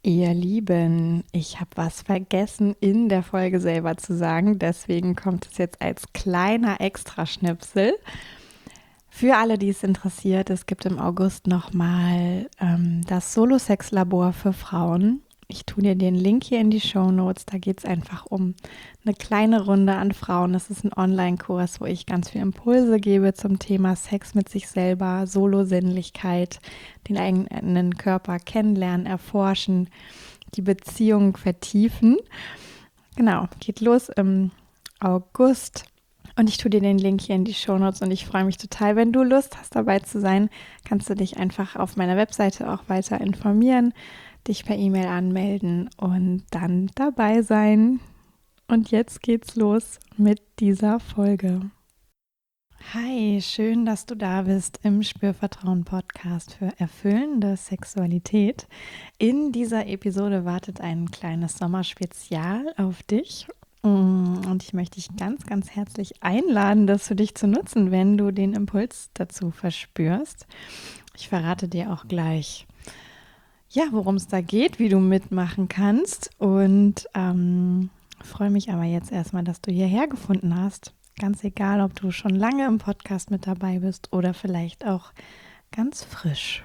Ihr Lieben, ich habe was vergessen in der Folge selber zu sagen, deswegen kommt es jetzt als kleiner Extraschnipsel. Für alle, die es interessiert, es gibt im August nochmal das Solo-Sex-Labor für Frauen. Ich tue dir den Link hier in die Shownotes. Da geht es einfach um eine kleine Runde an Frauen. Das ist ein Online-Kurs, wo ich ganz viele Impulse gebe zum Thema Sex mit sich selber, Solo-Sinnlichkeit, den eigenen Körper kennenlernen, erforschen, die Beziehung vertiefen. Genau, geht los im August. Und ich tue dir den Link hier in die Shownotes und ich freue mich total, wenn du Lust hast, dabei zu sein, kannst du dich einfach auf meiner Webseite auch weiter informieren, dich per E-Mail anmelden und dann dabei sein. Und jetzt geht's los mit dieser Folge. Hi, schön, dass du da bist im Spürvertrauen-Podcast für erfüllende Sexualität. In dieser Episode wartet ein kleines Sommerspezial auf dich. Und ich möchte dich ganz, ganz herzlich einladen, das für dich zu nutzen, wenn du den Impuls dazu verspürst. Ich verrate dir auch gleich, ja, worum es da geht, wie du mitmachen kannst. Und freue mich aber jetzt erstmal, dass du hierher gefunden hast. Ganz egal, ob du schon lange im Podcast mit dabei bist oder vielleicht auch ganz frisch.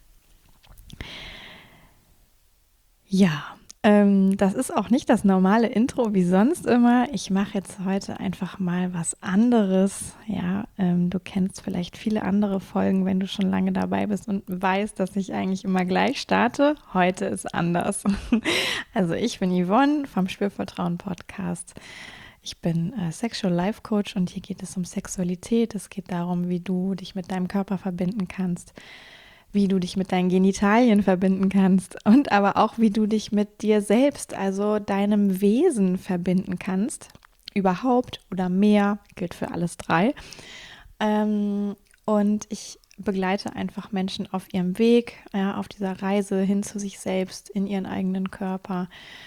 Ja, das ist auch nicht das normale Intro wie sonst immer. Ich mache jetzt heute einfach mal was anderes. Ja, du kennst vielleicht viele andere Folgen, wenn du schon lange dabei bist und weißt, dass ich eigentlich immer gleich starte. Heute ist anders. Also ich bin Yvonne vom Spürvertrauen Podcast. Ich bin Sexual Life Coach und hier geht es um Sexualität. Es geht darum, wie du dich mit deinem Körper verbinden kannst, wie du dich mit deinen Genitalien verbinden kannst und aber auch, wie du dich mit dir selbst, also deinem Wesen verbinden kannst. Überhaupt oder mehr, gilt für alles drei. Und ich begleite einfach Menschen auf ihrem Weg, ja, auf dieser Reise hin zu sich selbst, in ihren eigenen Körper,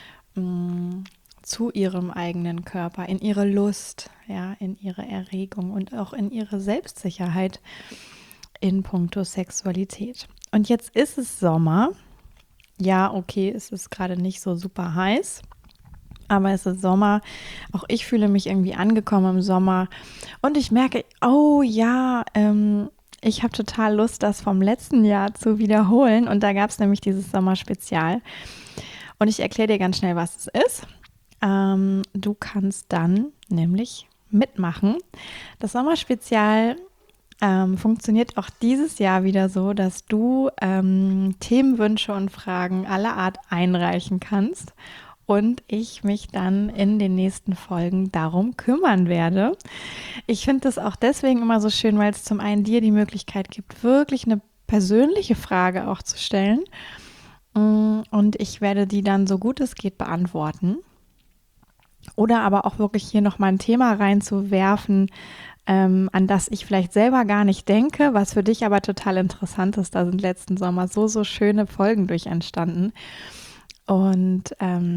zu ihrem eigenen Körper, in ihre Lust, ja, in ihre Erregung und auch in ihre Selbstsicherheit in puncto Sexualität. Und jetzt ist es Sommer. Ja, okay, es ist gerade nicht so super heiß, aber es ist Sommer. Auch ich fühle mich irgendwie angekommen im Sommer. Und ich merke, oh ja, ich habe total Lust, das vom letzten Jahr zu wiederholen. Und da gab es nämlich dieses Sommerspezial. Und ich erkläre dir ganz schnell, was es ist. Du kannst dann nämlich mitmachen. Das Sommerspezial funktioniert auch dieses Jahr wieder so, dass du Themenwünsche und Fragen aller Art einreichen kannst und ich mich dann in den nächsten Folgen darum kümmern werde. Ich finde das auch deswegen immer so schön, weil es zum einen dir die Möglichkeit gibt, wirklich eine persönliche Frage auch zu stellen und ich werde die dann so gut es geht beantworten. Oder aber auch wirklich hier nochmal ein Thema reinzuwerfen, an das ich vielleicht selber gar nicht denke, was für dich aber total interessant ist. Da sind letzten Sommer so schöne Folgen durch entstanden. Und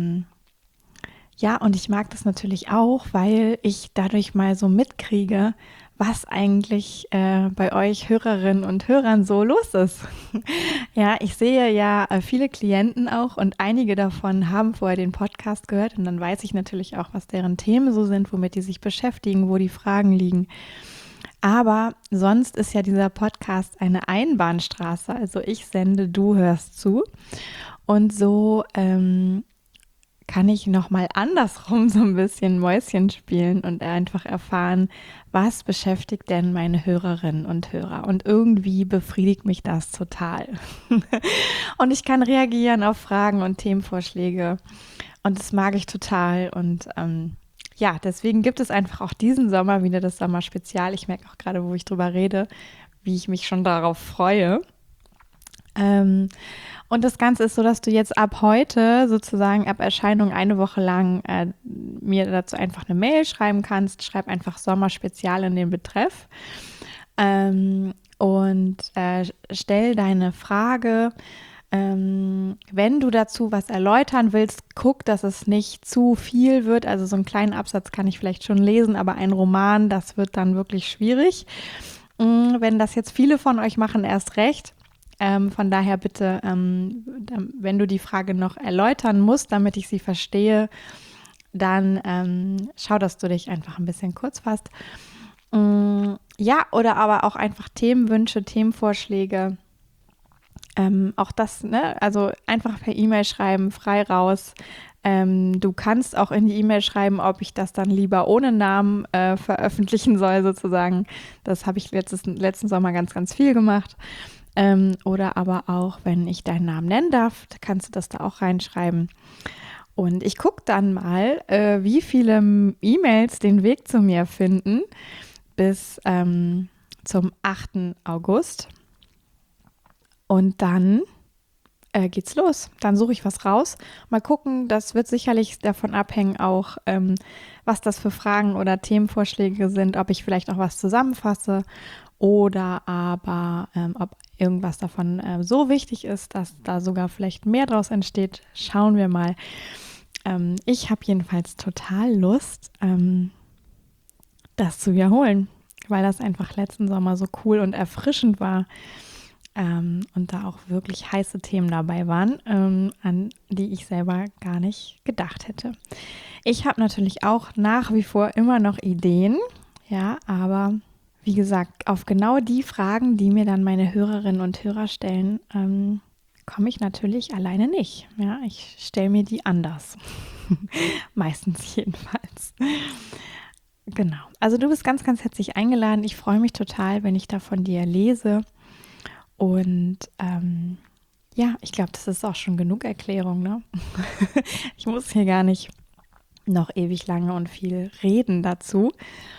ja, und ich mag das natürlich auch, weil ich dadurch mal so mitkriege, was eigentlich bei euch Hörerinnen und Hörern so los ist. Ja, ich sehe ja viele Klienten auch und einige davon haben vorher den Podcast gehört und dann weiß ich natürlich auch, was deren Themen so sind, womit die sich beschäftigen, wo die Fragen liegen. Aber sonst ist ja dieser Podcast eine Einbahnstraße, also ich sende, du hörst zu und so kann ich nochmal andersrum so ein bisschen Mäuschen spielen und einfach erfahren, was beschäftigt denn meine Hörerinnen und Hörer? Und irgendwie befriedigt mich das total. Und ich kann reagieren auf Fragen und Themenvorschläge und das mag ich total. Und ja, deswegen gibt es einfach auch diesen Sommer wieder das Sommerspezial. Ich merke auch gerade, wo ich drüber rede, wie ich mich schon darauf freue. Und das Ganze ist so, dass du jetzt ab heute, sozusagen ab Erscheinung eine Woche lang, mir dazu einfach eine Mail schreiben kannst. Schreib einfach Sommerspezial in den Betreff und stell deine Frage. Wenn du dazu was erläutern willst, guck, dass es nicht zu viel wird. Also so einen kleinen Absatz kann ich vielleicht schon lesen, aber ein Roman, das wird dann wirklich schwierig. Wenn das jetzt viele von euch machen, erst recht. Von daher bitte, wenn du die Frage noch erläutern musst, damit ich sie verstehe, dann schau, dass du dich einfach ein bisschen kurz fasst. Ja, oder aber auch einfach Themenwünsche, Themenvorschläge. Auch das, ne? Also einfach per E-Mail schreiben, frei raus. Du kannst auch in die E-Mail schreiben, ob ich das dann lieber ohne Namen veröffentlichen soll, sozusagen. Das habe ich letzten Sommer ganz, ganz viel gemacht. Oder aber auch, wenn ich deinen Namen nennen darf, kannst du das da auch reinschreiben. Und ich gucke dann mal, wie viele E-Mails den Weg zu mir finden bis zum 8. August. Und dann geht's los. Dann suche ich was raus. Mal gucken, das wird sicherlich davon abhängen auch, was das für Fragen oder Themenvorschläge sind, ob ich vielleicht auch was zusammenfasse oder aber ob irgendwas davon so wichtig ist, dass da sogar vielleicht mehr draus entsteht. Schauen wir mal. Ich habe jedenfalls total Lust, das zu wiederholen, weil das einfach letzten Sommer so cool und erfrischend war. Und da auch wirklich heiße Themen dabei waren, an die ich selber gar nicht gedacht hätte. Ich habe natürlich auch nach wie vor immer noch Ideen, ja, aber wie gesagt, auf genau die Fragen, die mir dann meine Hörerinnen und Hörer stellen, komme ich natürlich alleine nicht. Ja, ich stelle mir die anders. Meistens jedenfalls. Genau. Also du bist ganz, ganz herzlich eingeladen. Ich freue mich total, wenn ich da von dir lese. Und ja, ich glaube, das ist auch schon genug Erklärung, ne? Ich muss hier gar nicht noch ewig lange und viel reden dazu.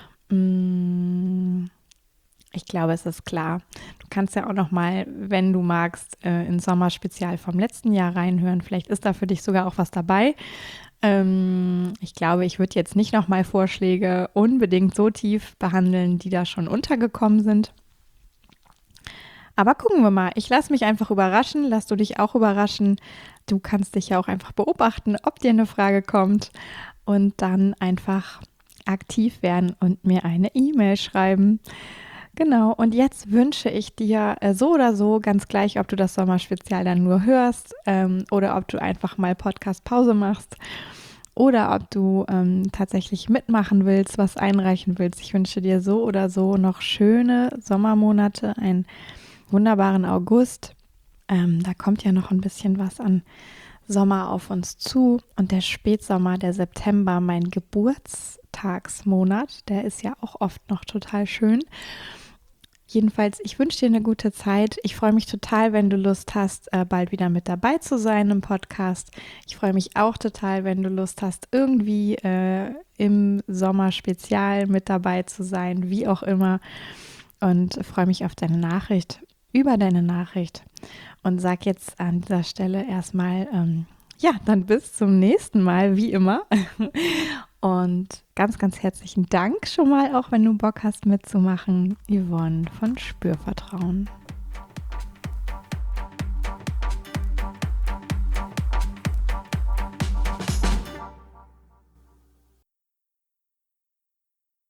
Ich glaube, es ist klar. Du kannst ja auch noch mal, wenn du magst, ins Sommerspezial vom letzten Jahr reinhören. Vielleicht ist da für dich sogar auch was dabei. Ich glaube, ich würde jetzt nicht noch mal Vorschläge unbedingt so tief behandeln, die da schon untergekommen sind. Aber gucken wir mal. Ich lasse mich einfach überraschen. Lass du dich auch überraschen. Du kannst dich ja auch einfach beobachten, ob dir eine Frage kommt und dann einfach aktiv werden und mir eine E-Mail schreiben. Genau. Und jetzt wünsche ich dir so oder so, ganz gleich, ob du das Sommerspezial dann nur hörst oder ob du einfach mal Podcast-Pause machst oder ob du tatsächlich mitmachen willst, was einreichen willst. Ich wünsche dir so oder so noch schöne Sommermonate, ein wunderbaren August. Da kommt ja noch ein bisschen was an Sommer auf uns zu. Und der Spätsommer, der September, mein Geburtstagsmonat, der ist ja auch oft noch total schön. Jedenfalls, ich wünsche dir eine gute Zeit. Ich freue mich total, wenn du Lust hast, bald wieder mit dabei zu sein im Podcast. Ich freue mich auch total, wenn du Lust hast, irgendwie im Sommerspezial mit dabei zu sein, wie auch immer. Und freue mich auf deine Nachricht, über deine Nachricht und sag jetzt an dieser Stelle erstmal, ja, dann bis zum nächsten Mal, wie immer. Und ganz, ganz herzlichen Dank schon mal, auch wenn du Bock hast mitzumachen, Yvonne von Spürvertrauen.